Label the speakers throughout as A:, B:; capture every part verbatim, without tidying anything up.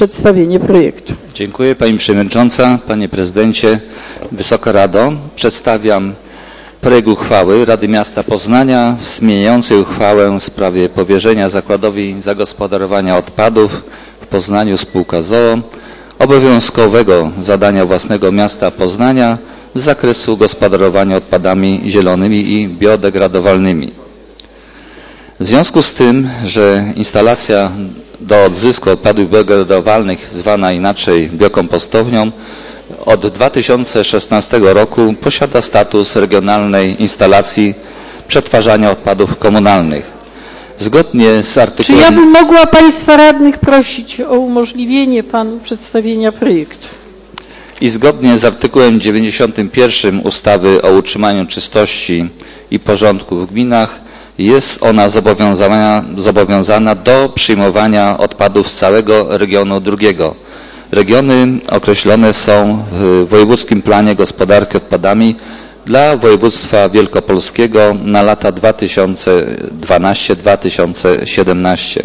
A: przedstawienie projektu.
B: Dziękuję Pani Przewodnicząca, Panie Prezydencie, Wysoka Rado. Przedstawiam projekt uchwały Rady Miasta Poznania zmieniającej uchwałę w sprawie powierzenia Zakładowi Zagospodarowania Odpadów w Poznaniu spółka z o o obowiązkowego zadania własnego miasta Poznania z zakresu gospodarowania odpadami zielonymi i biodegradowalnymi. W związku z tym, że instalacja do odzysku odpadów biodegradowalnych, zwana inaczej biokompostownią, od dwa tysiące szesnastego roku posiada status regionalnej instalacji przetwarzania odpadów komunalnych. Zgodnie z artykułem...
A: Czy ja bym mogła Państwa radnych prosić o umożliwienie Panu przedstawienia projektu?
B: I zgodnie z artykułem dziewięćdziesiątym pierwszym ustawy o utrzymaniu czystości i porządku w gminach jest ona zobowiązana, zobowiązana do przyjmowania odpadów z całego regionu drugiego. Regiony określone są w Wojewódzkim Planie Gospodarki Odpadami dla województwa wielkopolskiego na lata dwa tysiące dwunasty do dwa tysiące siedemnastego.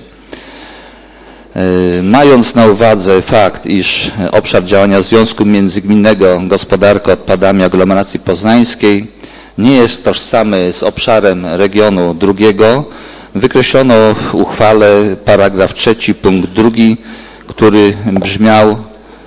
B: Mając na uwadze fakt, iż obszar działania Związku Międzygminnego Gospodarka Odpadami Aglomeracji Poznańskiej nie jest tożsamy z obszarem regionu drugiego, wykreślono w uchwale paragraf trzeci punkt drugi, który brzmiał,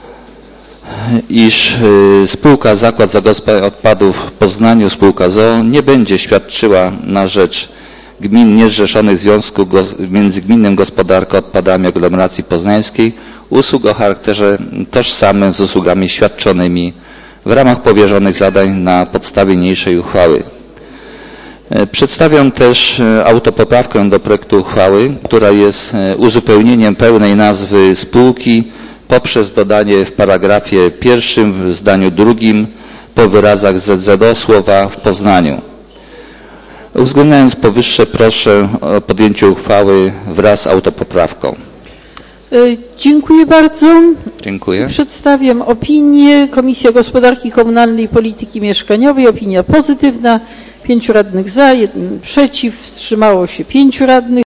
B: iż spółka Zakład Zagospodarowania Odpadów w Poznaniu spółka z o o nie będzie świadczyła na rzecz gmin niezrzeszonych w Związku Międzygminnym Gospodarka Odpadami Aglomeracji Poznańskiej usług o charakterze tożsamym z usługami świadczonymi w ramach powierzonych zadań na podstawie niniejszej uchwały. Przedstawiam też autopoprawkę do projektu uchwały, która jest uzupełnieniem pełnej nazwy spółki poprzez dodanie w paragrafie pierwszym w zdaniu drugim po wyrazach Z Z O słowa w Poznaniu. Uwzględniając powyższe, proszę o podjęcie uchwały wraz z autopoprawką.
A: Dziękuję bardzo.
B: Dziękuję.
A: Przedstawiam opinię. Komisja Gospodarki Komunalnej i Polityki Mieszkaniowej. Opinia pozytywna. Pięciu radnych za, jeden przeciw. Wstrzymało się pięciu radnych.